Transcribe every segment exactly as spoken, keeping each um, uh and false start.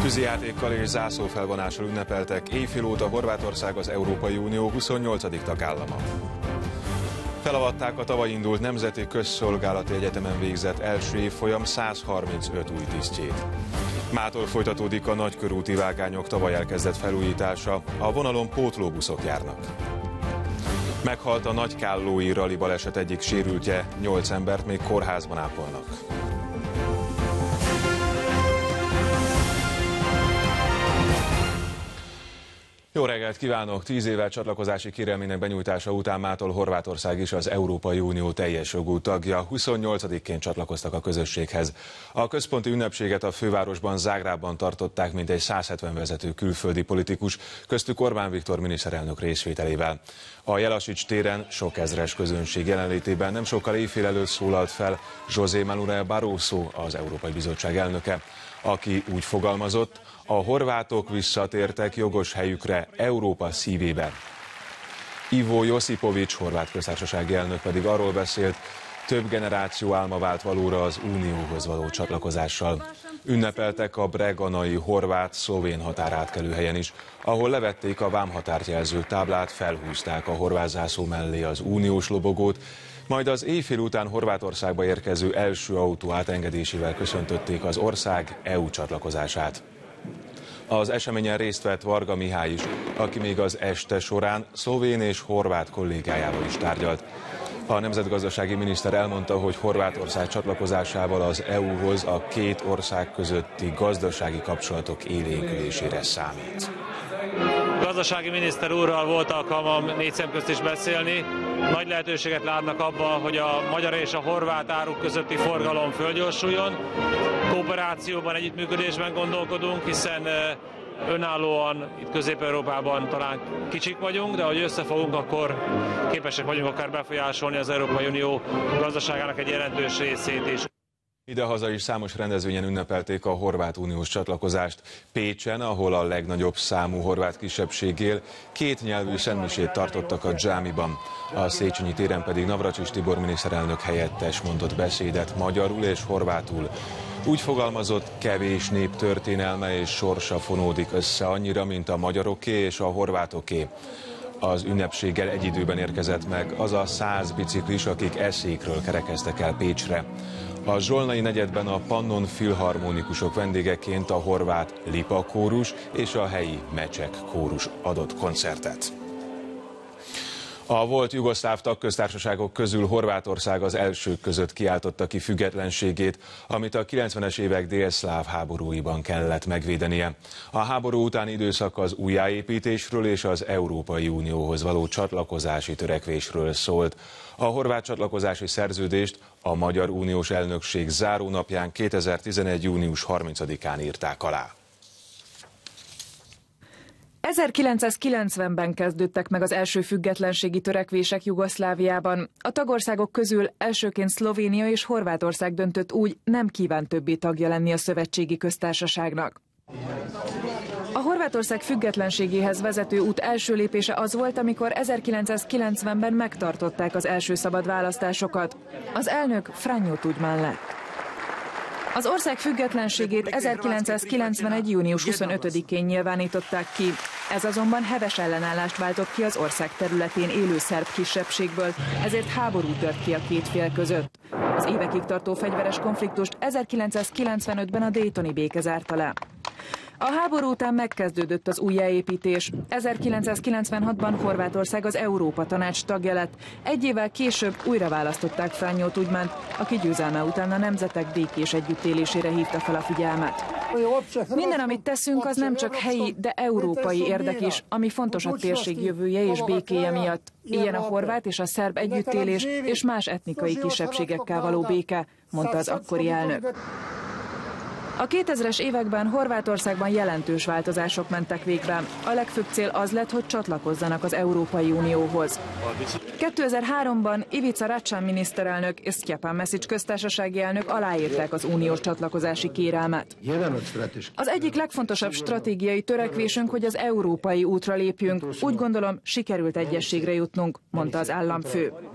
Tűzijátékkal és zászlófelvonással ünnepeltek éjfél óta Horvátország az Európai Unió huszonnyolcadik tagállama. Felavatták a tavaly indult Nemzeti Közszolgálati Egyetemen végzett első évfolyam százharmincöt új tisztjét. Mától folytatódik a nagykörúti vágányok tavaly elkezdett felújítása, a vonalon pótlóbuszok járnak. Meghalt a nagykállói rali baleset egyik sérültje, nyolc embert még kórházban ápolnak. Jó reggelt kívánok! Tíz évvel csatlakozási kérelmének benyújtása után mától Horvátország is az Európai Unió teljes jogú tagja. huszonnyolcadikként csatlakoztak a közösséghez. A központi ünnepséget a fővárosban, Zágrábban tartották mintegy százhetven vezető külföldi politikus, köztük Orbán Viktor miniszterelnök részvételével. A Jellasics téren sok ezres közönség jelenlétében nem sokkal éjfél előtt szólalt fel José Manuel Barroso, az Európai Bizottság elnöke, aki úgy fogalmazott: a horvátok visszatértek jogos helyükre Európa szívében. Ivo Josipović, horvát köztársasági elnök pedig arról beszélt, több generáció álma vált valóra az Unióhoz való csatlakozással. Ünnepeltek a breganai horvát-szlovén határátkelőhelyen is, ahol levették a vámhatárt jelző táblát, felhúzták a horvát zászló mellé az uniós lobogót, majd az éjfél után Horvátországba érkező első autó átengedésével köszöntötték az ország é u csatlakozását. Az eseményen részt vett Varga Mihály is, aki még az este során szlovén és horvát kollégájával is tárgyalt. A nemzetgazdasági miniszter elmondta, hogy Horvátország csatlakozásával az é u-hoz a két ország közötti gazdasági kapcsolatok élénkülésére számít. A gazdasági miniszter úrral volt alkalmam négy szem közt is beszélni. Nagy lehetőséget látnak abban, hogy a magyar és a horvát áruk közötti forgalom fölgyorsuljon. Kooperációban, együttműködésben gondolkodunk, hiszen önállóan itt Közép-Európában talán kicsik vagyunk, de hogy összefogunk, akkor képesek vagyunk akár befolyásolni az Európai Unió gazdaságának egy jelentős részét is. Idehaza is számos rendezvényen ünnepelték a horvát uniós csatlakozást. Pécsen, ahol a legnagyobb számú horvát kisebbség él, két nyelvű szentmisét tartottak a dzsámiban. A Széchenyi téren pedig Navracsics Tibor miniszterelnök helyettes mondott beszédet magyarul és horvátul. Úgy fogalmazott, kevés nép történelme és sorsa fonódik össze annyira, mint a magyaroké és a horvátoké. Az ünnepséggel egy időben érkezett meg az a száz biciklis, akik eszékről kerekeztek el Pécsre. A zsolnai negyedben a Pannon filharmonikusok vendégeként a horvát Lipa kórus és a helyi Mecsek kórus adott koncertet. A volt jugoszláv tagköztársaságok közül Horvátország az elsők között kiáltotta ki függetlenségét, amit a kilencvenes évek délszláv háborúiban kellett megvédenie. A háború utáni időszak az újjáépítésről és az Európai Unióhoz való csatlakozási törekvésről szólt. A horvát csatlakozási szerződést a Magyar Uniós Elnökség zárónapján kétezer-tizenegy. június harmincadikán írták alá. ezerkilencszázkilencvenben kezdődtek meg az első függetlenségi törekvések Jugoszláviában. A tagországok közül elsőként Szlovénia és Horvátország döntött úgy, nem kíván többé tagja lenni a szövetségi köztársaságnak. A Horvátország függetlenségéhez vezető út első lépése az volt, amikor ezerkilencszázkilencvenben megtartották az első szabad választásokat. Az elnök Franjo Tudman lett. Az ország függetlenségét ezerkilencszázkilencvenegy. június huszonötödikén nyilvánították ki. Ez azonban heves ellenállást váltott ki az ország területén élő szerb kisebbségből, ezért háború tört ki a két fél között. Az évekig tartó fegyveres konfliktust ezerkilencszázkilencvenötben a Daytoni béke zárta le. A háború után megkezdődött az újjáépítés. ezerkilencszázkilencvenhatban Horvátország az Európa Tanács tagja lett. Egy évvel később újra választották Franjo Tudmant, aki győzelme után a nemzetek békés együttélésére hívta fel a figyelmet. Minden, amit teszünk, az nem csak helyi, de európai érdek is, ami fontos a térség jövője és békéje miatt. Ilyen a horvát és a szerb együttélés és más etnikai kisebbségekkel való béke, mondta az akkori elnök. A kétezres években Horvátországban jelentős változások mentek végbe. A legfőbb cél az lett, hogy csatlakozzanak az Európai Unióhoz. kétezer-háromban Ivica Račan miniszterelnök és Stjepan Mesić köztársasági elnök aláírták az uniós csatlakozási kérelmet. Az egyik legfontosabb stratégiai törekvésünk, hogy az európai útra lépjünk. Úgy gondolom, sikerült egyességre jutnunk, mondta az államfő.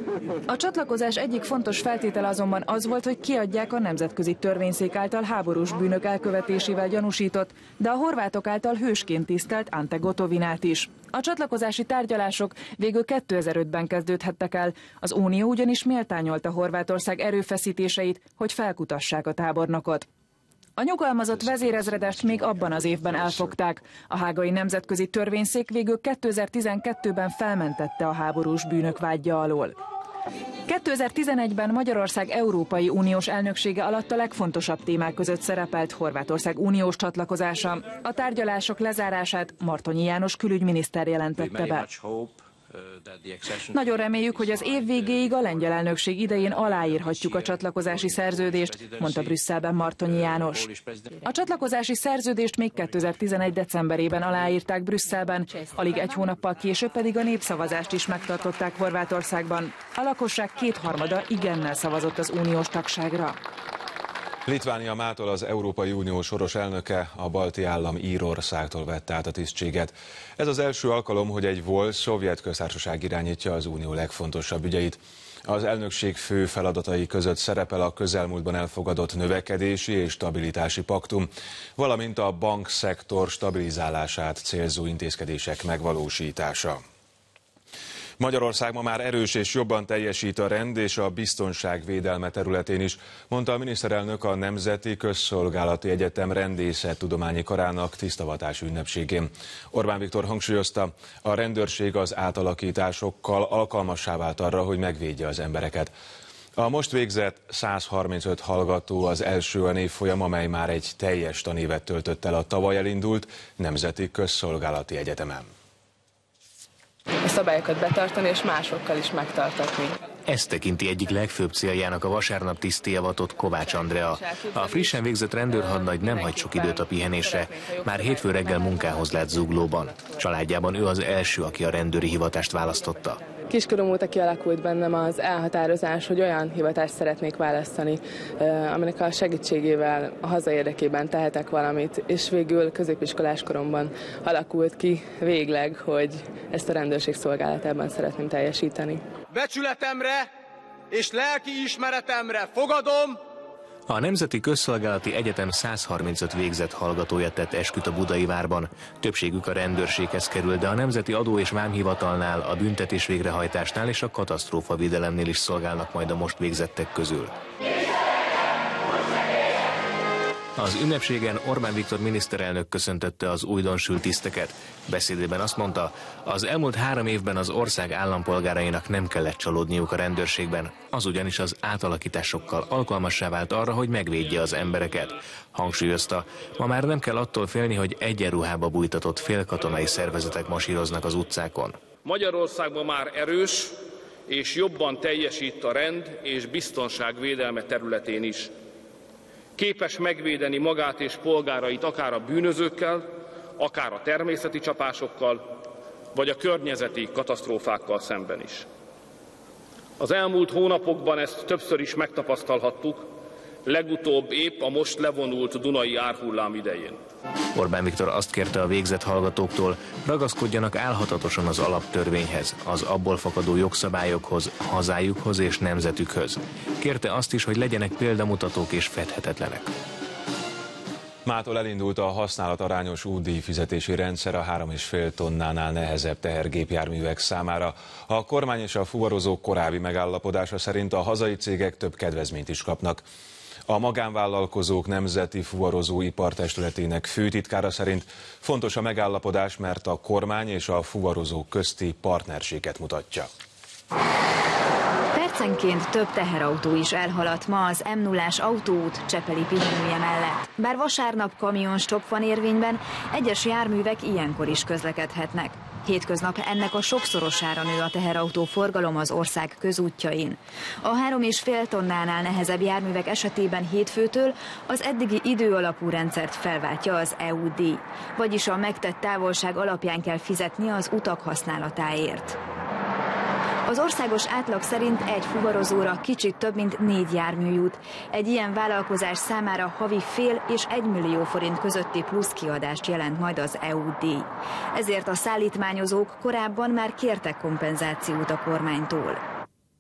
A csatlakozás egyik fontos feltétele azonban az volt, hogy kiadják a Nemzetközi Törvényszék által háborús bűnök elkövetésével gyanúsított, de a horvátok által hősként tisztelt Ante Gotovinát is. A csatlakozási tárgyalások végül kétezer-ötben kezdődhettek el, az Unió ugyanis méltányolta Horvátország erőfeszítéseit, hogy felkutassák a tábornokot. A nyugalmazott vezérezredest még abban az évben elfogták. A hágai Nemzetközi Törvényszék végül kétezer-tizenkettőben felmentette a háborús bűnök vádja alól. kétezer-tizenegyben Magyarország Európai Uniós elnöksége alatt a legfontosabb témák között szerepelt Horvátország uniós csatlakozása. A tárgyalások lezárását Martonyi János külügyminiszter jelentette be. Nagyon reméljük, hogy az év végéig a lengyel elnökség idején aláírhatjuk a csatlakozási szerződést, mondta Brüsszelben Martonyi János. A csatlakozási szerződést még kétezer-tizenegy decemberében aláírták Brüsszelben, alig egy hónappal később pedig a népszavazást is megtartották Horvátországban. A lakosság kétharmada igennel szavazott az uniós tagságra. Litvánia mától az Európai Unió soros elnöke, a balti állam Írországtól vette át a tisztséget. Ez az első alkalom, hogy egy volt szovjet köztársaság irányítja az unió legfontosabb ügyeit. Az elnökség fő feladatai között szerepel a közelmúltban elfogadott növekedési és stabilitási paktum, valamint a bankszektor stabilizálását célzó intézkedések megvalósítása. Magyarország ma már erős és jobban teljesít a rend és a biztonság védelme területén is, mondta a miniszterelnök a Nemzeti Közszolgálati Egyetem Rendészettudományi Karának tisztavatási ünnepségén. Orbán Viktor hangsúlyozta, a rendőrség az átalakításokkal alkalmassá vált arra, hogy megvédje az embereket. A most végzett száz harmincöt hallgató az első a névfolyam, amely már egy teljes tanévet töltött el a tavaly elindult Nemzeti Közszolgálati Egyetemen. A szabályokat betartani és másokkal is megtartatni. Ezt tekinti egyik legfőbb céljának a vasárnap tiszté avatott Kovács Andrea. A frissen végzett rendőrhadnagy nem hagy sok időt a pihenésre, már hétfő reggel munkához lett Zuglóban. Családjában ő az első, aki a rendőri hivatást választotta. Kiskorom óta kialakult bennem az elhatározás, hogy olyan hivatást szeretnék választani, aminek a segítségével a haza érdekében tehetek valamit, és végül középiskolás koromban alakult ki végleg, hogy ezt a rendőrség szolgálatában szeretném teljesíteni. Becsületemre és lelki ismeretemre fogadom. A Nemzeti Közszolgálati Egyetem száz harmincöt végzett hallgatója tett esküt a Budai várban. Többségük a rendőrséghez kerül, de a Nemzeti Adó- és Vámhivatalnál, a büntetés végrehajtásnál és a katasztrófavédelemnél is szolgálnak majd a most végzettek közül. Az ünnepségen Orbán Viktor miniszterelnök köszöntötte az újdonsült tiszteket. Beszédében azt mondta, az elmúlt három évben az ország állampolgárainak nem kellett csalódniuk a rendőrségben, az ugyanis az átalakításokkal alkalmassá vált arra, hogy megvédje az embereket. Hangsúlyozta, ma már nem kell attól félni, hogy egyenruhába bújtatott félkatonai szervezetek masíroznak az utcákon. Magyarországban már erős és jobban teljesít a rend és biztonság védelme területén is. Képes megvédeni magát és polgárait akár a bűnözőkkel, akár a természeti csapásokkal, vagy a környezeti katasztrófákkal szemben is. Az elmúlt hónapokban ezt többször is megtapasztalhattuk, legutóbb épp a most levonult Dunai árhullám idején. Orbán Viktor azt kérte a végzett hallgatóktól, ragaszkodjanak álhatatosan az alaptörvényhez, az abból fakadó jogszabályokhoz, hazájukhoz és nemzetükhöz. Kérte azt is, hogy legyenek példamutatók és fedhetetlenek. Mától elindult a használatarányos útdíj fizetési rendszer a három és fél tonnánál nehezebb tehergépjárművek számára. A kormány és a fuvarozók korábbi megállapodása szerint a hazai cégek több kedvezményt is kapnak. A magánvállalkozók Nemzeti Fuvarozó Ipartestületének főtitkára szerint fontos a megállapodás, mert a kormány és a fuvarozók közti partnerséget mutatja. Percenként több teherautó is elhaladt ma az M nullás autóút Csepeli pihenője mellett. Bár vasárnap kamionstopp van érvényben, egyes járművek ilyenkor is közlekedhetnek. Hétköznap ennek a sokszorosára nő a teherautó forgalom az ország közútjain. A három és fél tonnánál nehezebb járművek esetében hétfőtől az eddigi időalapú rendszert felváltja az é u díj, vagyis a megtett távolság alapján kell fizetni az utak használatáért. Az országos átlag szerint egy fuvarozóra kicsit több mint négy jármű jut. Egy ilyen vállalkozás számára havi fél és egy millió forint közötti plusz kiadást jelent majd az é u díj. Ezért a szállítmányozók korábban már kértek kompenzációt a kormánytól.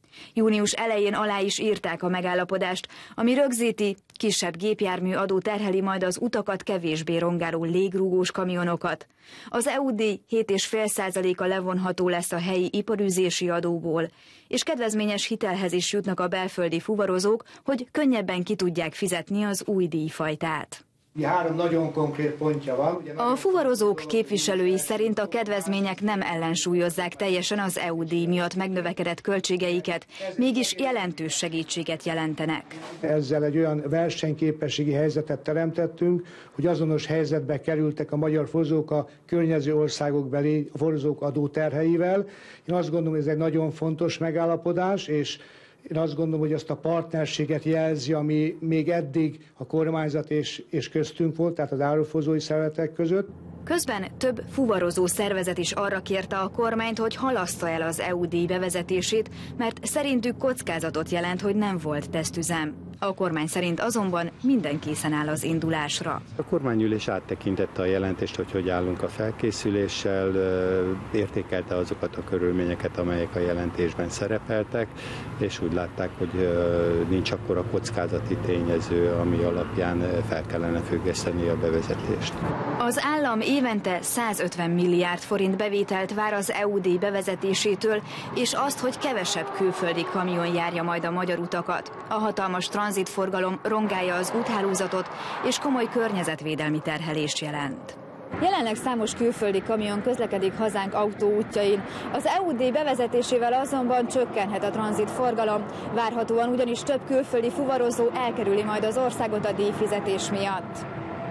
Június elején alá is írták a megállapodást, ami rögzíti, kisebb gépjármű adó terheli majd az utakat kevésbé rongáló légrúgós kamionokat. Az é u díj hét egész öt százaléka levonható lesz a helyi iparűzési adóból, és kedvezményes hitelhez is jutnak a belföldi fuvarozók, hogy könnyebben ki tudják fizetni az új díjfajtát. Három nagyon konkrét pontja van. A fuvarozók képviselői szerint a kedvezmények nem ellensúlyozzák teljesen az é u díj miatt megnövekedett költségeiket, mégis jelentős segítséget jelentenek. Ezzel egy olyan versenyképességi helyzetet teremtettünk, hogy azonos helyzetbe kerültek a magyar fuvarozók a környező országok beli fuvarozók adóterheivel. Én azt gondolom, hogy ez egy nagyon fontos megállapodás, és én azt gondolom, hogy azt a partnerséget jelzi, ami még eddig a kormányzat és, és köztünk volt, tehát az árufozói szervezetek között. Közben több fuvarozó szervezet is arra kérte a kormányt, hogy halassza el az é u díj bevezetését, mert szerintük kockázatot jelent, hogy nem volt tesztüzem. A kormány szerint azonban minden készen áll az indulásra. A kormányülés áttekintette a jelentést, hogy hogy állunk a felkészüléssel, értékelte azokat a körülményeket, amelyek a jelentésben szerepeltek, és úgy látták, hogy nincs akkora kockázati tényező, ami alapján fel kellene függeszteni a bevezetést. Az állam évente százötven milliárd forint bevételt vár az é u díj bevezetésétől, és azt, hogy kevesebb külföldi kamion járja majd a magyar utakat. A hatalmas tranzitforgalom rongálja az úthálózatot, és komoly környezetvédelmi terhelést jelent. Jelenleg számos külföldi kamion közlekedik hazánk autóútjain. Az é u díj bevezetésével azonban csökkenhet a tranzitforgalom, várhatóan ugyanis több külföldi fuvarozó elkerüli majd az országot a díjfizetés miatt.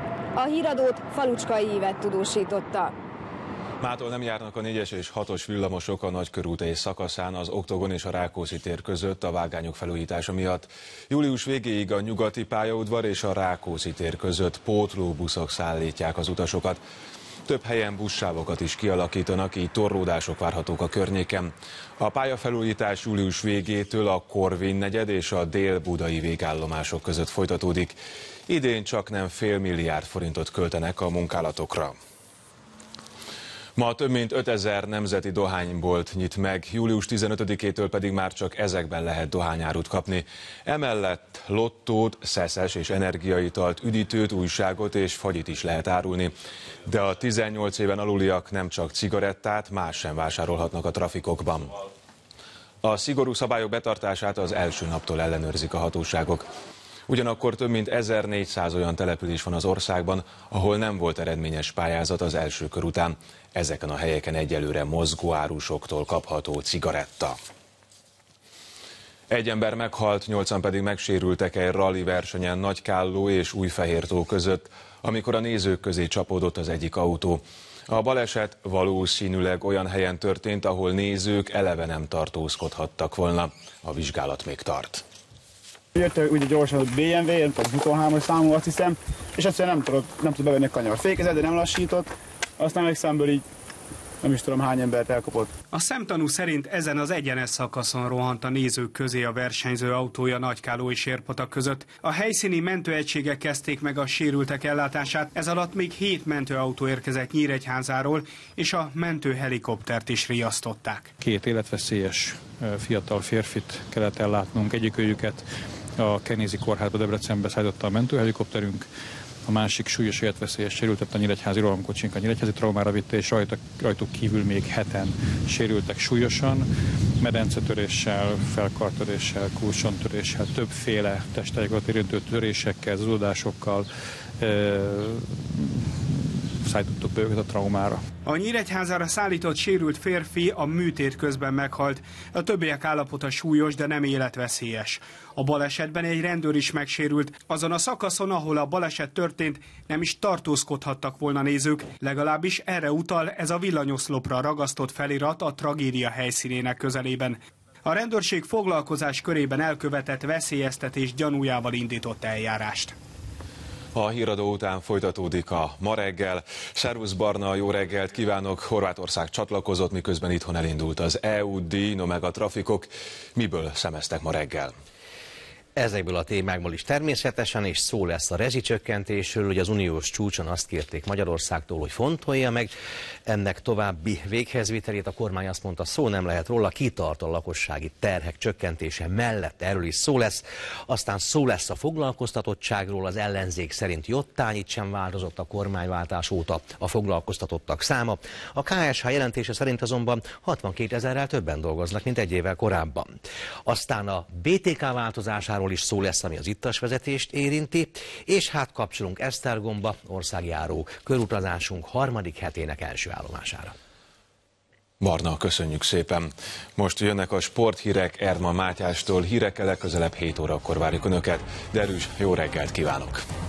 A híradót Falucskai Ívett tudósította. Mától nem járnak a négyes és hatos villamosok a Nagykörúti szakaszán az Oktogon és a Rákóczi tér között a vágányok felújítása miatt. Július végéig a nyugati pályaudvar és a Rákóczi tér között pótlóbuszok szállítják az utasokat. Több helyen buszsávokat is kialakítanak, így torlódások várhatók a környéken. A pályafelújítás július végétől a Korvin negyed és a dél-budai végállomások között folytatódik. Idén csak nem fél milliárd forintot költenek a munkálatokra. Ma több mint ötezer nemzeti dohánybolt nyit meg, július tizenötödikétől pedig már csak ezekben lehet dohányárut kapni. Emellett lottót, szeszes és energiaitalt, üdítőt, újságot és fagyit is lehet árulni. De a tizennyolc éven aluliak nem csak cigarettát, más sem vásárolhatnak a trafikokban. A szigorú szabályok betartását az első naptól ellenőrzik a hatóságok. Ugyanakkor több mint ezernégyszáz olyan település van az országban, ahol nem volt eredményes pályázat az első kör után. Ezeken a helyeken egyelőre mozgóárusoktól kapható cigaretta. Egy ember meghalt, nyolcan pedig megsérültek egy rali versenyen Nagykálló és Újfehértó között, amikor a nézők közé csapódott az egyik autó. A baleset valószínűleg olyan helyen történt, ahol nézők eleve nem tartózkodhattak volna. A vizsgálat még tart. Jött ugye gyorsan a bé em vé, nem tudom, huszonhármas számú, azt hiszem, és egyszerűen nem tudott, nem tud bevenni a kanyar fékezet, de nem lassított, aztán meg szemből így nem is tudom hány embert elkapott. A szemtanú szerint ezen az egyenes szakaszon rohant a nézők közé a versenyző autója Nagykálló és Érpatak között. A helyszíni mentőegységek kezdték meg a sérültek ellátását, ez alatt még hét mentőautó érkezett Nyíregyházáról, és a mentőhelikoptert is riasztották. Két életveszélyes fiatal férfit kellett ellátnunk, egyikőjüket a Kenézi kórházba Debrecenbe szállította a mentőhelikopterünk, a másik súlyos életveszélyes sérültet a nyíregyházi rohamkocsink a nyíregyházi traumára vitte, és rajta, rajtuk kívül még heten sérültek súlyosan, medencetöréssel, felkartöréssel, kulcsontöréssel, többféle testágokat érintő törésekkel, zúdásokkal szállítottuk be őket a traumára. A Nyíregyházára szállított sérült férfi a műtét közben meghalt. A többiek állapota súlyos, de nem életveszélyes. A balesetben egy rendőr is megsérült. Azon a szakaszon, ahol a baleset történt, nem is tartózkodhattak volna nézők. Legalábbis erre utal ez a villanyoszlopra ragasztott felirat a tragédia helyszínének közelében. A rendőrség foglalkozás körében elkövetett veszélyeztetés gyanújával indított eljárást. A híradó után folytatódik a Ma reggel. Szervusz Barna, jó reggelt kívánok! Horvátország csatlakozott, miközben itthon elindult az é u díj, no meg a trafikok. Miből szemeztek ma reggel? Ezekből a témákból is természetesen, és szó lesz a rezsicsökkentésről, hogy az uniós csúcson azt kérték Magyarországtól, hogy fontolja meg ennek további véghezvitelét. A kormány azt mondta, szó nem lehet róla, kitart a lakossági terhek csökkentése mellett, erről is szó lesz. Aztán szó lesz a foglalkoztatottságról, az ellenzék szerint jottányit sem változott a kormányváltás óta a foglalkoztatottak száma. A ká es há jelentése szerint azonban hatvankétezerrel többen dolgoznak, mint egy évvel korábban. Aztán a bé té ká változásáról is szó lesz, ami az ittasvezetést érinti, és hát kapcsolunk Esztergomba, országjáró körutazásunk harmadik hetének első állomására. Barna, köszönjük szépen. Most jönnek a sporthírek Erdman Mátyástól, hírekkel legközelebb hét órakor várjuk Önöket, de erős jó reggelt kívánok!